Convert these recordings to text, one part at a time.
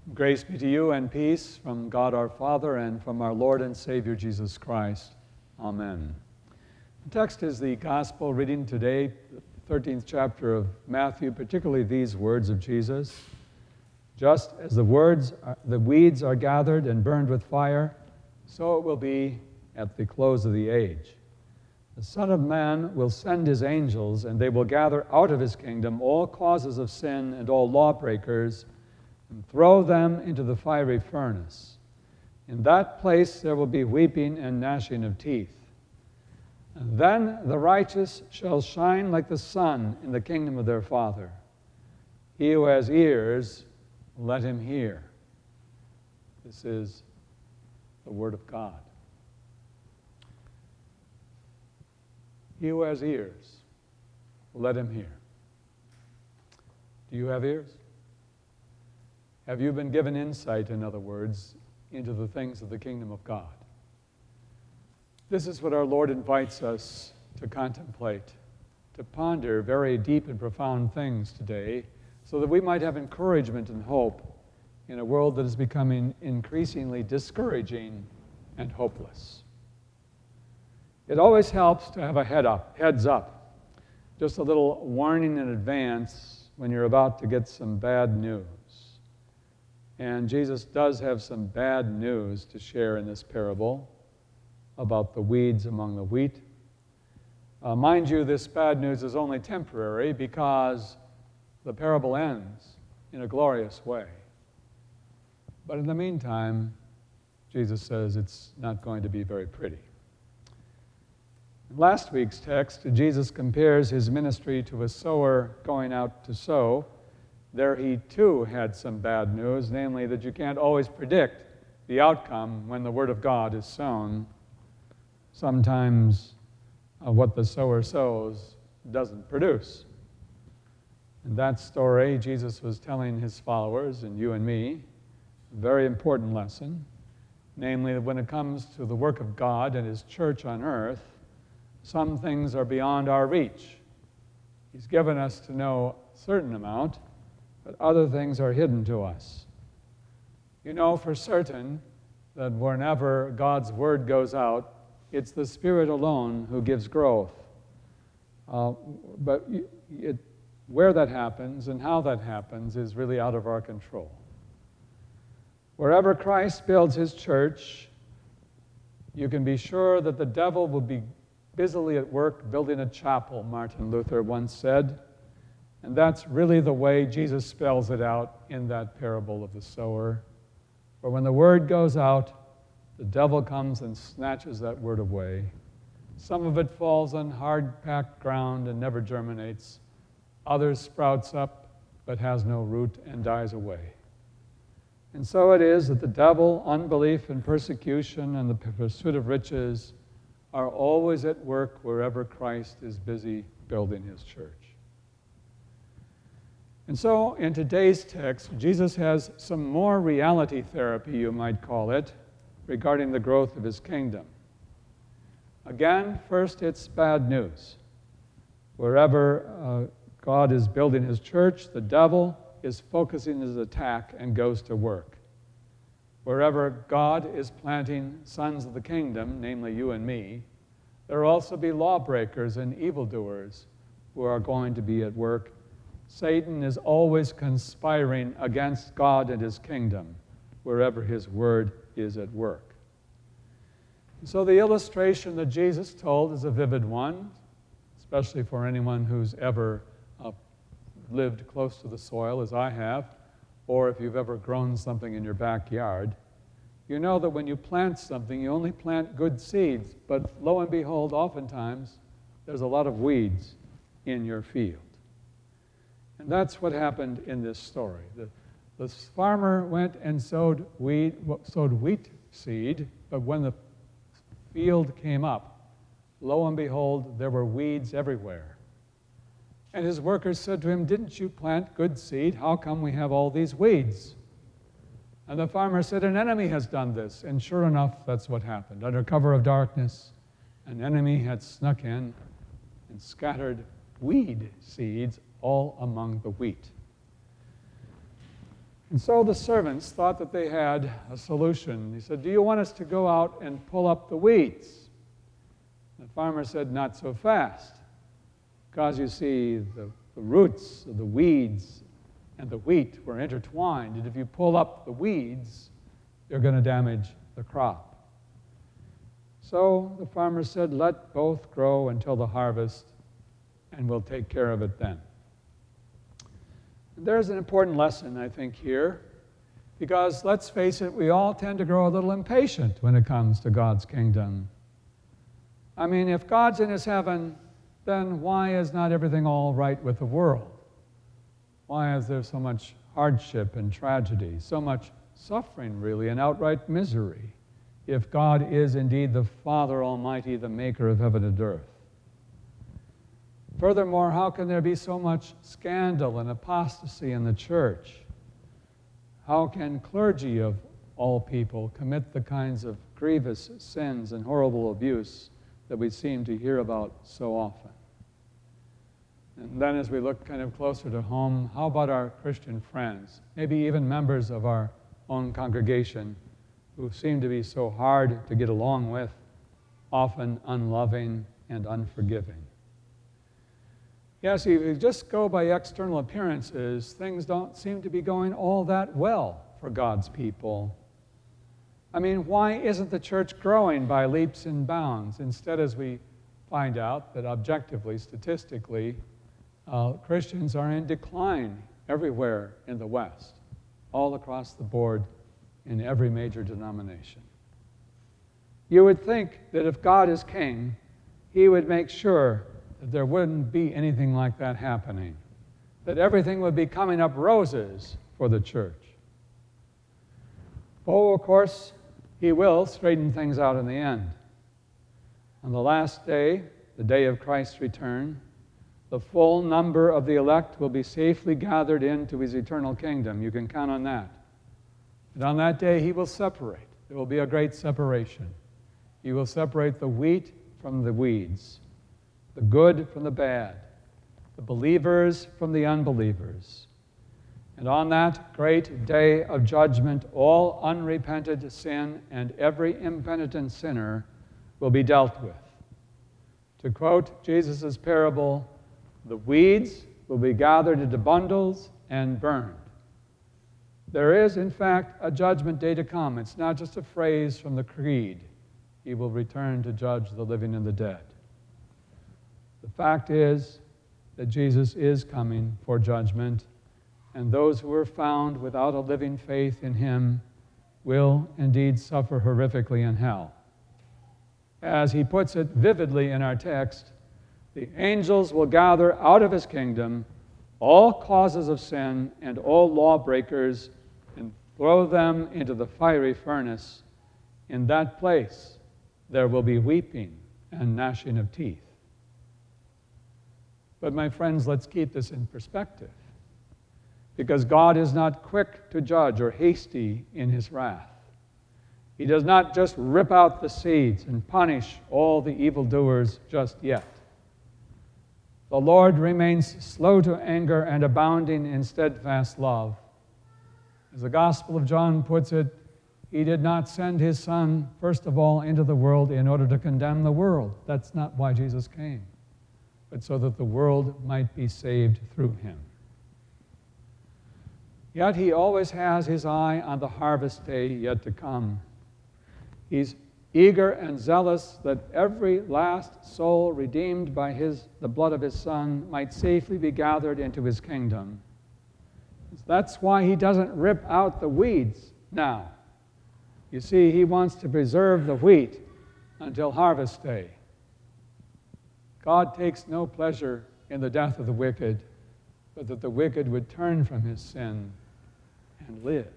Grace be to you and peace from God our Father and from our Lord and Savior Jesus Christ. Amen. The text is the gospel reading today, the 13th chapter of Matthew, particularly these words of Jesus. Just as the weeds are gathered and burned with fire, so it will be at the close of the age. The Son of Man will send his angels, and they will gather out of his kingdom all causes of sin and all lawbreakers, and throw them into the fiery furnace. In that place there will be weeping and gnashing of teeth. And then the righteous shall shine like the sun in the kingdom of their Father. He who has ears, let him hear. This is the word of God. He who has ears, let him hear. Do you have ears? Have you been given insight, in other words, into the things of the kingdom of God? This is what our Lord invites us to contemplate, to ponder very deep and profound things today, so that we might have encouragement and hope in a world that is becoming increasingly discouraging and hopeless. It always helps to have a heads up, just a little warning in advance when you're about to get some bad news. And Jesus does have some bad news to share in this parable about the weeds among the wheat. Mind you, this bad news is only temporary because the parable ends in a glorious way. But in the meantime, Jesus says it's not going to be very pretty. In last week's text, Jesus compares his ministry to a sower going out to sow. There he too had some bad news, namely that you can't always predict the outcome when the Word of God is sown. Sometimes what the sower sows doesn't produce. In that story, Jesus was telling his followers, and you and me, a very important lesson, namely that when it comes to the work of God and his church on earth, some things are beyond our reach. He's given us to know a certain amount, but other things are hidden to us. You know for certain that whenever God's word goes out, it's the Spirit alone who gives growth. But where that happens and how that happens is really out of our control. Wherever Christ builds his church, you can be sure that the devil will be busily at work building a chapel, Martin Luther once said. And that's really the way Jesus spells it out in that parable of the sower. For when the word goes out, the devil comes and snatches that word away. Some of it falls on hard-packed ground and never germinates. Others sprouts up but has no root and dies away. And so it is that the devil, unbelief and persecution and the pursuit of riches are always at work wherever Christ is busy building his church. And so, in today's text, Jesus has some more reality therapy, you might call it, regarding the growth of his kingdom. Again, first it's bad news. Wherever God is building his church, the devil is focusing his attack and goes to work. Wherever God is planting sons of the kingdom, namely you and me, there will also be lawbreakers and evildoers who are going to be at work. Satan is always conspiring against God and his kingdom, wherever his word is at work. So the illustration that Jesus told is a vivid one, especially for anyone who's ever lived close to the soil, as I have, or if you've ever grown something in your backyard. You know that when you plant something, you only plant good seeds, but lo and behold, oftentimes, there's a lot of weeds in your field. And that's what happened in this story. The farmer went and sowed wheat seed, but when the field came up, lo and behold, there were weeds everywhere. And his workers said to him, "Didn't you plant good seed? How come we have all these weeds?" And the farmer said, "An enemy has done this." And sure enough, that's what happened. Under cover of darkness, an enemy had snuck in and scattered weed seeds all among the wheat. And so the servants thought that they had a solution. He said, "Do you want us to go out and pull up the weeds?" The farmer said, "Not so fast, because you see the roots of the weeds and the wheat were intertwined, and if you pull up the weeds, you're going to damage the crop." So the farmer said, "Let both grow until the harvest, and we'll take care of it then." There's an important lesson, I think, here, because let's face it, we all tend to grow a little impatient when it comes to God's kingdom. I mean, if God's in his heaven, then why is not everything all right with the world? Why is there so much hardship and tragedy, so much suffering, really, and outright misery, if God is indeed the Father Almighty, the maker of heaven and earth? Furthermore, how can there be so much scandal and apostasy in the church? How can clergy of all people commit the kinds of grievous sins and horrible abuse that we seem to hear about so often? And then as we look kind of closer to home, how about our Christian friends, maybe even members of our own congregation who seem to be so hard to get along with, often unloving and unforgiving? Yes, if you just go by external appearances, things don't seem to be going all that well for God's people. I mean, why isn't the church growing by leaps and bounds? Instead, as we find out that objectively, statistically, Christians are in decline everywhere in the West, all across the board in every major denomination. You would think that if God is king, he would make sure that there wouldn't be anything like that happening, that everything would be coming up roses for the church. Oh, of course, he will straighten things out in the end. On the last day, the day of Christ's return, the full number of the elect will be safely gathered into his eternal kingdom. You can count on that. And on that day, he will separate. There will be a great separation. He will separate the wheat from the weeds, the good from the bad, the believers from the unbelievers. And on that great day of judgment, all unrepented sin and every impenitent sinner will be dealt with. To quote Jesus' parable, the weeds will be gathered into bundles and burned. There is, in fact, a judgment day to come. It's not just a phrase from the creed. He will return to judge the living and the dead. The fact is that Jesus is coming for judgment, and those who are found without a living faith in him will indeed suffer horrifically in hell. As he puts it vividly in our text, the angels will gather out of his kingdom all causes of sin and all lawbreakers and throw them into the fiery furnace. In that place there will be weeping and gnashing of teeth. But my friends, let's keep this in perspective, because God is not quick to judge or hasty in his wrath. He does not just rip out the seeds and punish all the evildoers just yet. The Lord remains slow to anger and abounding in steadfast love. As the Gospel of John puts it, he did not send his Son, first of all, into the world in order to condemn the world. That's not why Jesus came, but so that the world might be saved through him. Yet he always has his eye on the harvest day yet to come. He's eager and zealous that every last soul redeemed by the blood of his Son might safely be gathered into his kingdom. That's why he doesn't rip out the weeds now. You see, he wants to preserve the wheat until harvest day. God takes no pleasure in the death of the wicked, but that the wicked would turn from his sin and live.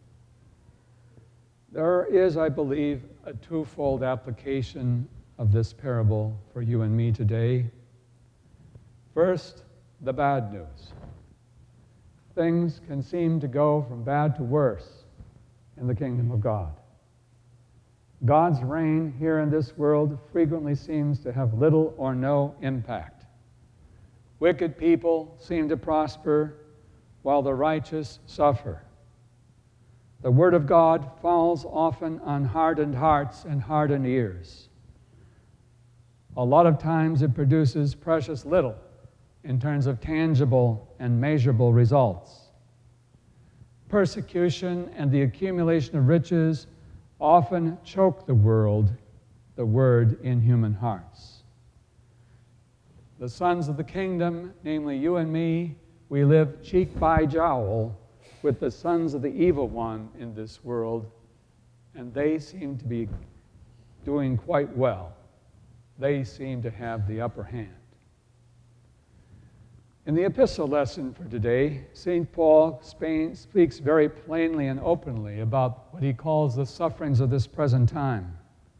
There is, I believe, a twofold application of this parable for you and me today. First, the bad news. Things can seem to go from bad to worse in the kingdom of God. God's reign here in this world frequently seems to have little or no impact. Wicked people seem to prosper while the righteous suffer. The Word of God falls often on hardened hearts and hardened ears. A lot of times it produces precious little in terms of tangible and measurable results. Persecution and the accumulation of riches often choke the Word in human hearts. The sons of the kingdom, namely you and me, we live cheek by jowl with the sons of the evil one in this world, and they seem to be doing quite well. They seem to have the upper hand. In the epistle lesson for today, St. Paul speaks very plainly and openly about what he calls the sufferings of this present time.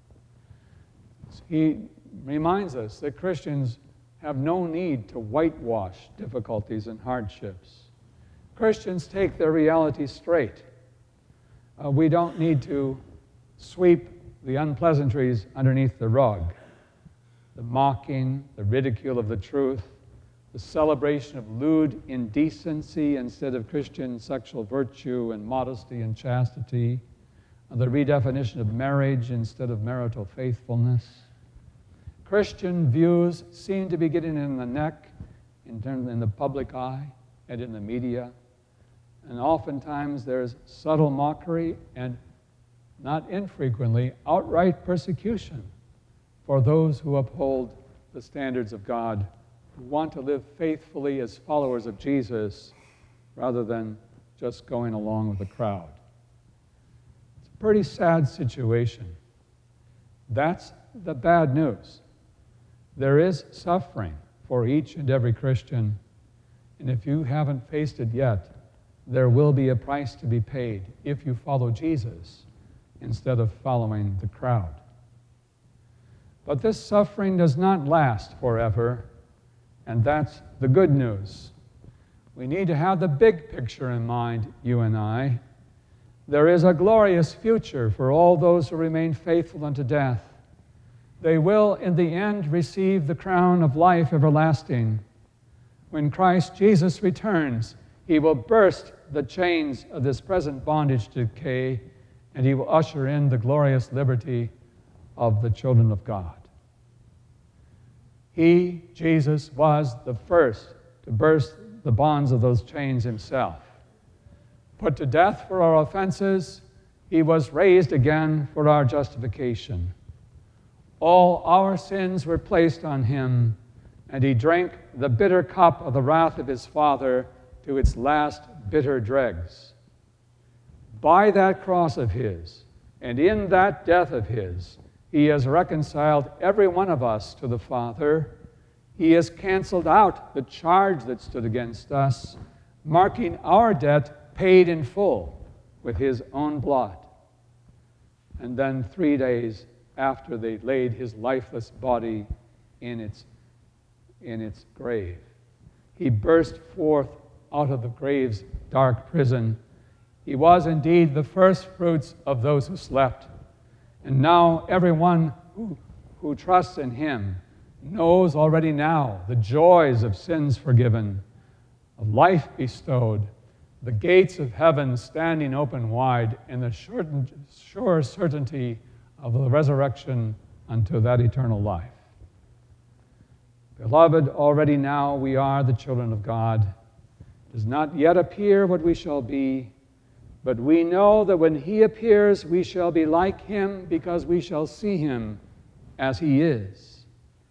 He reminds us that Christians have no need to whitewash difficulties and hardships. Christians take their reality straight. We don't need to sweep the unpleasantries underneath the rug. The mocking, the ridicule of the truth, the celebration of lewd indecency instead of Christian sexual virtue and modesty and chastity, the redefinition of marriage instead of marital faithfulness. Christian views seem to be getting in the neck in the public eye and in the media. And oftentimes there's subtle mockery and, not infrequently, outright persecution for those who uphold the standards of God, who want to live faithfully as followers of Jesus rather than just going along with the crowd. It's a pretty sad situation. That's the bad news. There is suffering for each and every Christian, and if you haven't faced it yet, there will be a price to be paid if you follow Jesus instead of following the crowd. But this suffering does not last forever, and that's the good news. We need to have the big picture in mind, you and I. There is a glorious future for all those who remain faithful unto death. They will, in the end, receive the crown of life everlasting. When Christ Jesus returns, he will burst the chains of this present bondage to decay, and he will usher in the glorious liberty of the children of God. He, Jesus, was the first to burst the bonds of those chains himself. Put to death for our offenses, he was raised again for our justification. All our sins were placed on him, and he drank the bitter cup of the wrath of his Father to its last bitter dregs. By that cross of his, and in that death of his, he has reconciled every one of us to the Father. He has canceled out the charge that stood against us, marking our debt paid in full with his own blood. And then 3 days after they laid his lifeless body in its grave, he burst forth out of the grave's dark prison. He was indeed the first fruits of those who slept. And now everyone who trusts in him knows already now the joys of sins forgiven, of life bestowed, the gates of heaven standing open wide, and the sure certainty of the resurrection unto that eternal life. Beloved, already now we are the children of God. It does not yet appear what we shall be, but we know that when he appears, we shall be like him, because we shall see him as he is.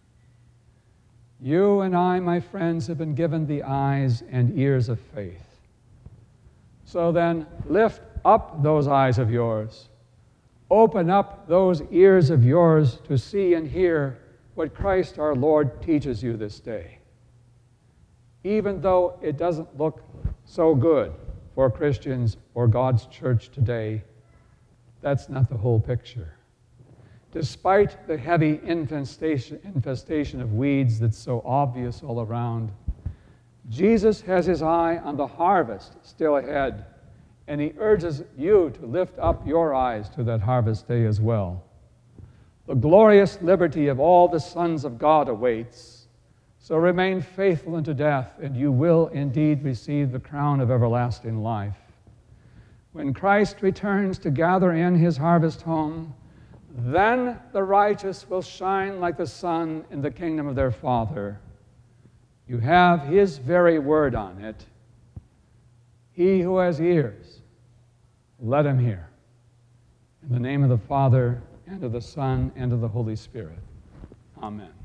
You and I, my friends, have been given the eyes and ears of faith. So then, lift up those eyes of yours. Open up those ears of yours to see and hear what Christ our Lord teaches you this day. Even though it doesn't look so good for Christians or God's church today, that's not the whole picture. Despite the heavy infestation of weeds that's so obvious all around, Jesus has his eye on the harvest still ahead, and he urges you to lift up your eyes to that harvest day as well. The glorious liberty of all the sons of God awaits, so remain faithful unto death, and you will indeed receive the crown of everlasting life. When Christ returns to gather in his harvest home, then the righteous will shine like the sun in the kingdom of their Father. You have his very word on it. He who has ears, let him hear. In the name of the Father, and of the Son, and of the Holy Spirit. Amen.